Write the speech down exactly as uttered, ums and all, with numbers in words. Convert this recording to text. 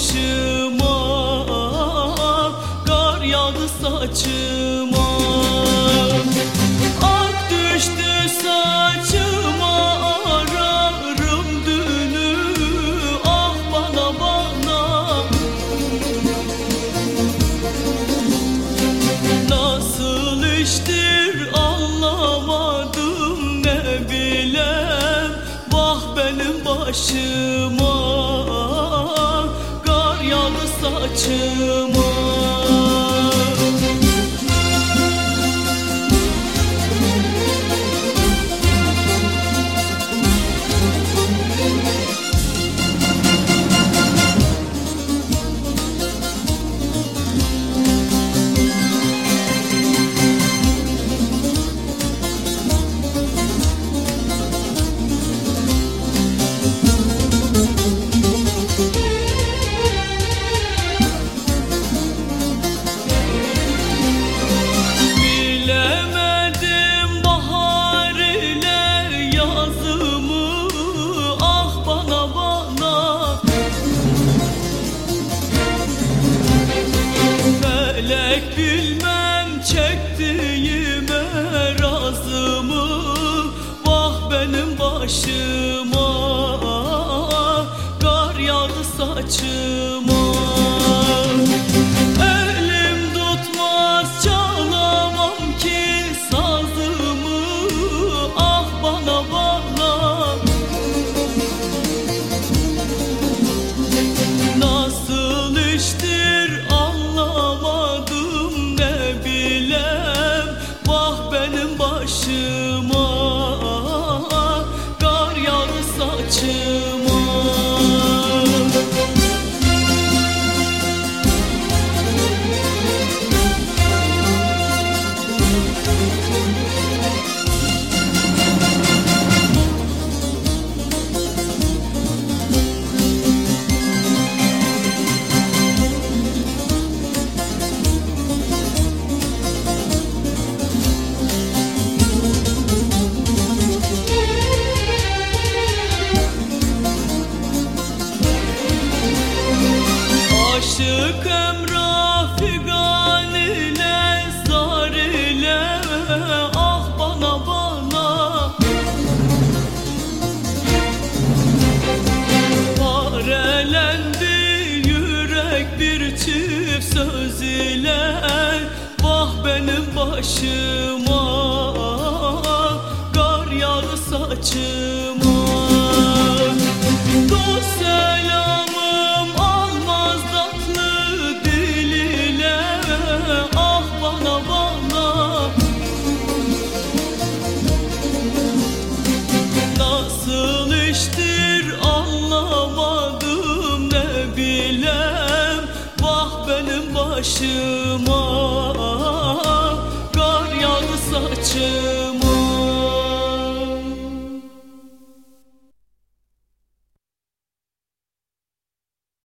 başıma, kar yağdı saçıma. Ak düştü saçıma, ararım dünü, ah bana bana. Nasıl iştir anlamadım, ne bilem, vah benim başıma, kar yağdı saçıma. Felek bilmem çektiğime razı mı, vah benim başıma, kar yağdı saçıma. Elim tutmaz çalamam ki sazımı, ah bana bana. Nasıl iştir anlamadım, ne bilem, vah benim başıma, kar yağdı saçıma. Aşık Emrah figan ile, zar ile, ah bana bana. Parelendi yürek bir çift söz ile, vah benim başıma, kar yağdı saçıma.